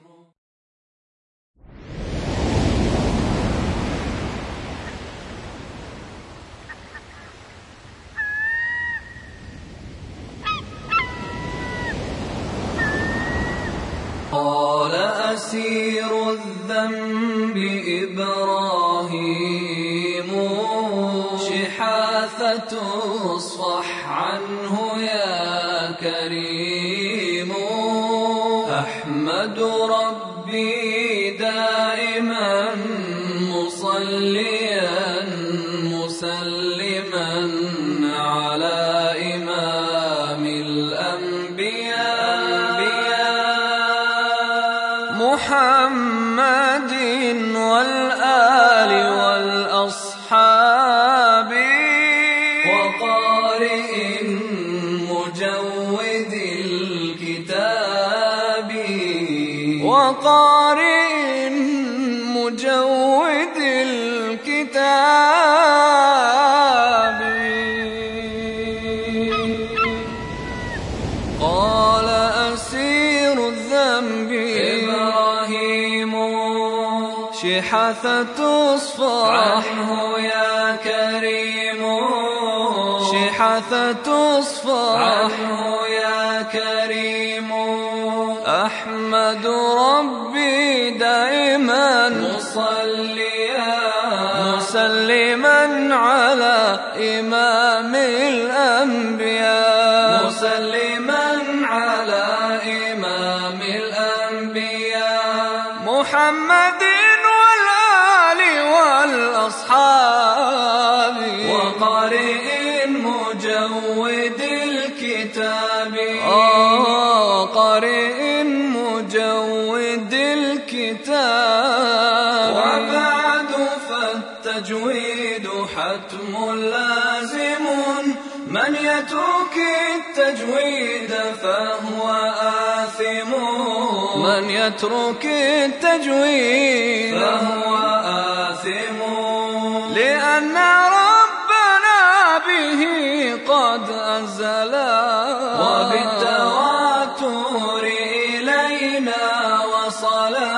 قال أسير الذنب إبراهيم، شحاثة اصفح عنه يا كريم، أحمد ربي دائما مصليا مسلما على إمام الأنبياء محمد والآل والأصحاب، وقارئ مجود الكتاب، وقارئ مجود الكتاب. قال أسير الذنب إبراهيم، شحاثة اصفح عنه يا كريم، شحاثة اصفح عنه يا كريم، أحمد ربي دائما مصليا مسلما على إمام الأنبياء، مسلما على إمام الأنبياء محمد والآل والأصحاب، وقارئ مجود الكتاب، قارئ مجود الكتاب. وبعد فالتجويد حتم لازم، من يترك التجويد فهو آثم، من يترك التجويد فهو آثم، لأن ربنا به قد أنزلا، وبالتواتر إلينا وصلا،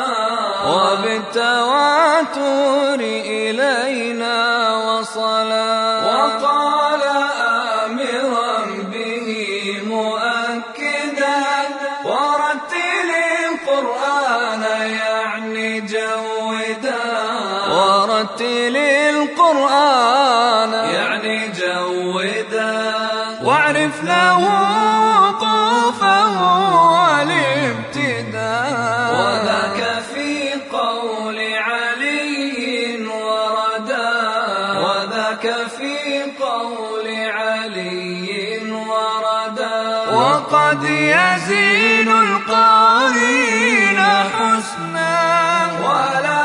وبالتواتر إلينا وصلا. وقال آمرا به مؤكدا، ورتل القرآن يعني جودا، ورتل القرآن يعني جودا، واعرف له وقوفه والابتداء، وذاك في قول علي وردا، وذاك في وقد يزين القارين حسنا ولا